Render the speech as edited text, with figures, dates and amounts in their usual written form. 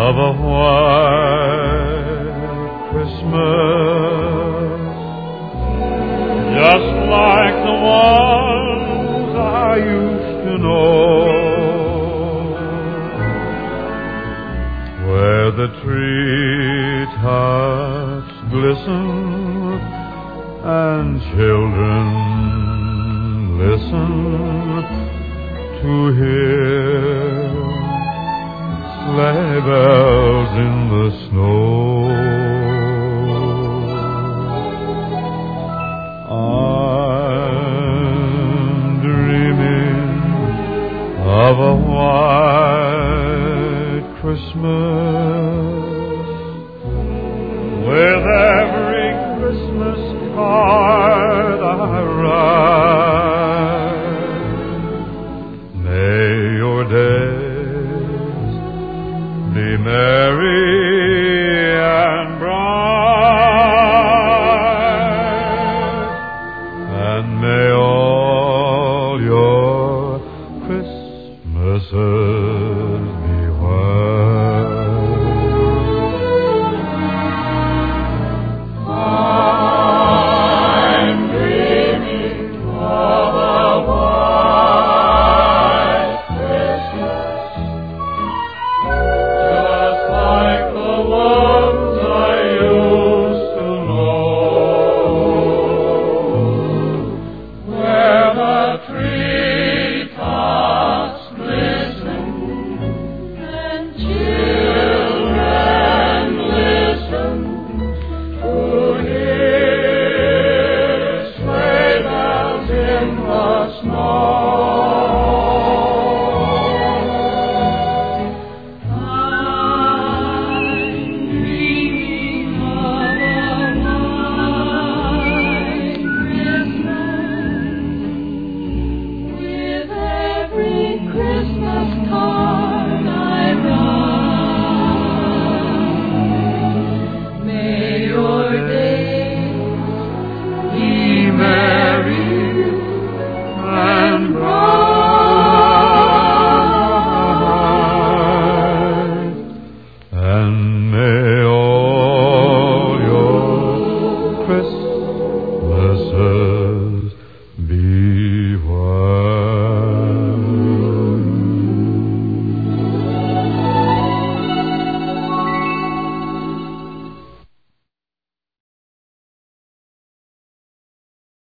of a white Christmas, just like the ones I used to know, where the treetops glisten and children listen to hear sleigh bells in the snow. I'm dreaming of a white Christmas, with every Christmas card I write. May your days be merry